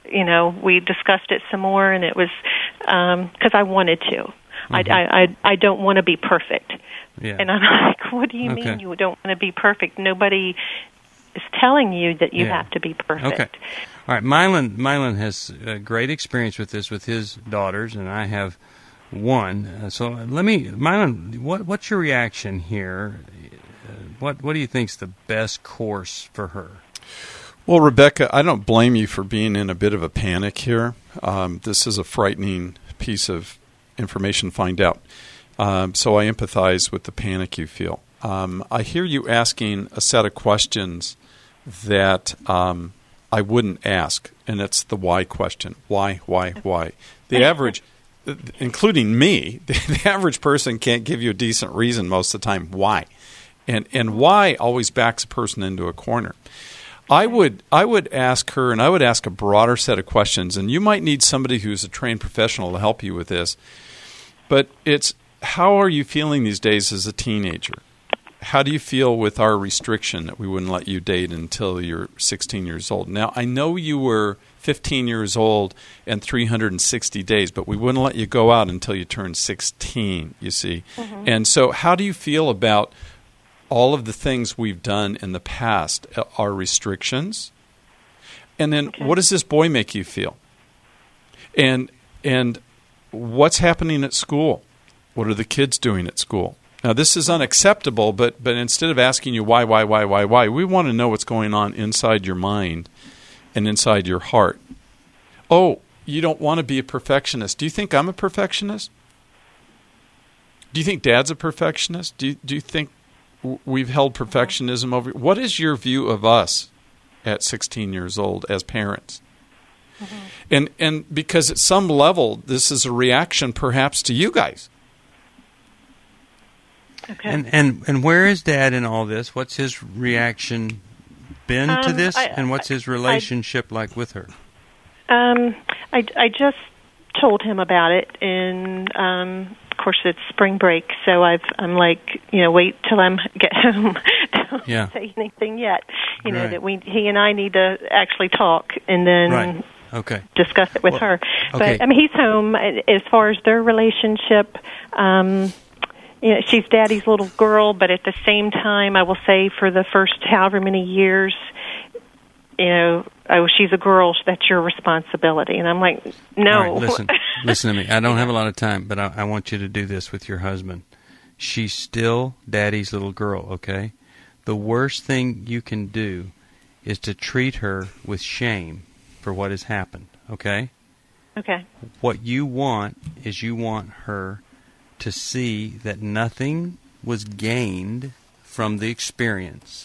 you know, we discussed it some more, and it was because um, I wanted to. Mm-hmm. I, I, I don't want to be perfect. Yeah. And I'm like, what do you Okay. mean you don't want to be perfect? Nobody is telling you that you Yeah. have to be perfect. Okay. All right. Mylan, Mylan has a great experience with this with his daughters, and I have one. Uh, so let me, Mylan, what, what's your reaction here? Uh, what What do you think's the best course for her? Well, Rebecca, I don't blame you for being in a bit of a panic here. Um, this is a frightening piece of information to find out. Um, so I empathize with the panic you feel. Um, I hear you asking a set of questions that um, I wouldn't ask, and it's the why question. Why, why, why? The average, including me, the average person can't give you a decent reason most of the time why. And and why always backs a person into a corner. I would I would ask her, and I would ask a broader set of questions, and you might need somebody who's a trained professional to help you with this. But it's, how are you feeling these days as a teenager? How do you feel with our restriction that we wouldn't let you date until you're sixteen years old? Now, I know you were fifteen years old and three hundred sixty days, but we wouldn't let you go out until you turned sixteen, you see. Mm-hmm. And so how do you feel about all of the things we've done in the past, our restrictions? And then okay. What does this boy make you feel? And and what's happening at school? What are the kids doing at school? Now, this is unacceptable, but but instead of asking you why, why, why, why, why, we want to know what's going on inside your mind and inside your heart. Oh, you don't want to be a perfectionist. Do you think I'm a perfectionist? Do you think Dad's a perfectionist? Do you, do you think we've held perfectionism over? What is your view of us at sixteen years old as parents? Mm-hmm. And and because at some level, this is a reaction perhaps to you guys. Okay. And and and where is Dad in all this? What's his reaction been um, to this, I, and what's his relationship I, like with her? Um, I I just told him about it, and um, of course it's spring break, so I've I'm like, you know, wait till I'm get home. Don't yeah. say anything yet. You know right. that we he and I need to actually talk, and then. Right. Okay. Discuss it with well, her. Okay. But I mean, he's home. As far as their relationship, um, you know, she's Daddy's little girl, but at the same time, I will say for the first however many years, you know, oh, she's a girl. That's your responsibility. And I'm like, no. All right, listen, listen to me. I don't have a lot of time, but I, I want you to do this with your husband. She's still Daddy's little girl. Okay. The worst thing you can do is to treat her with shame for what has happened, okay? Okay. What you want is you want her to see that nothing was gained from the experience,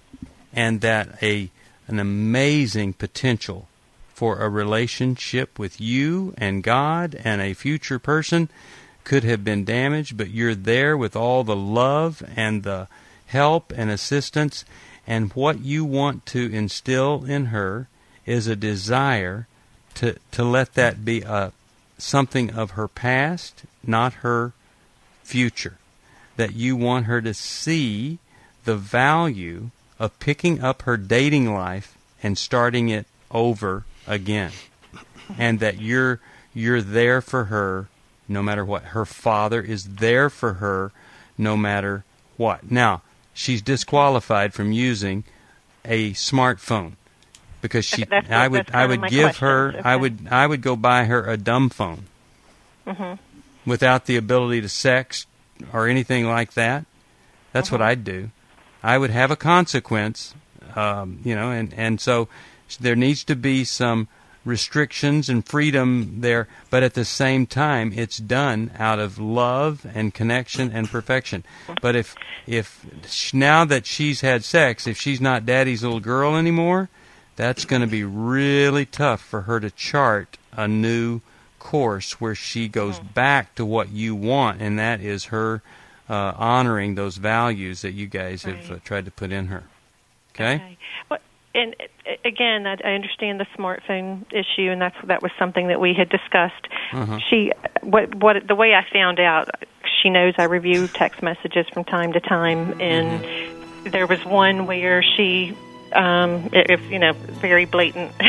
and that a an amazing potential for a relationship with you and God and a future person could have been damaged, but you're there with all the love and the help and assistance, and what you want to instill in her is a desire to to let that be a something of her past, not her future. That you want her to see the value of picking up her dating life and starting it over again. And that you're you're there for her no matter what. Her father is there for her no matter what. Now, she's disqualified from using a smartphone. Because she, that's, I would, that's I would give questions. her, okay. I would, I would go buy her a dumb phone, mm-hmm. without the ability to sext or anything like that. That's mm-hmm. what I'd do. I would have a consequence, um, you know, and and so there needs to be some restrictions and freedom there, but at the same time, it's done out of love and connection and perfection. But if if now that she's had sex, if she's not Daddy's little girl anymore, that's going to be really tough for her to chart a new course where she goes mm-hmm. back to what you want, and that is her uh, honoring those values that you guys right. have uh, tried to put in her. Okay? Okay. Well, and uh, again, I, I understand the smartphone issue, and that's that was something that we had discussed. Uh-huh. She, what, what, the way I found out, she knows I review text messages from time to time, and mm-hmm. there was one where she. Um, if you know, very blatant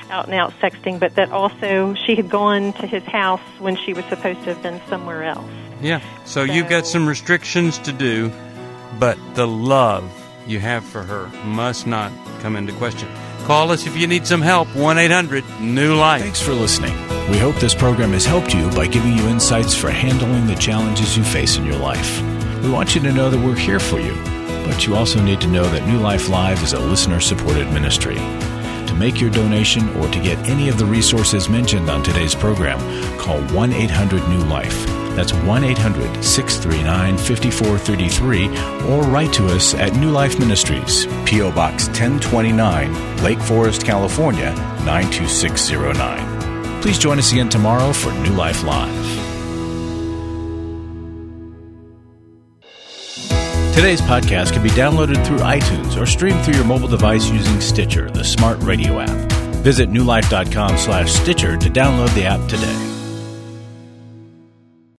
out and out sexting, but that also she had gone to his house when she was supposed to have been somewhere else. Yeah. So, so you've got some restrictions to do, but the love you have for her must not come into question. Call us if you need some help, one eight hundred new life. Thanks for listening. We hope this program has helped you by giving you insights for handling the challenges you face in your life. We want you to know that we're here for you, but you also need to know that New Life Live is a listener-supported ministry. To make your donation or to get any of the resources mentioned on today's program, call one eight hundred new life. That's one eight hundred six three nine five four three three, or write to us at New Life Ministries, P O Box ten twenty-nine, Lake Forest, California, nine two six zero nine. Please join us again tomorrow for New Life Live. Today's podcast can be downloaded through iTunes or streamed through your mobile device using Stitcher, the smart radio app. Visit newlife.com slash Stitcher to download the app today.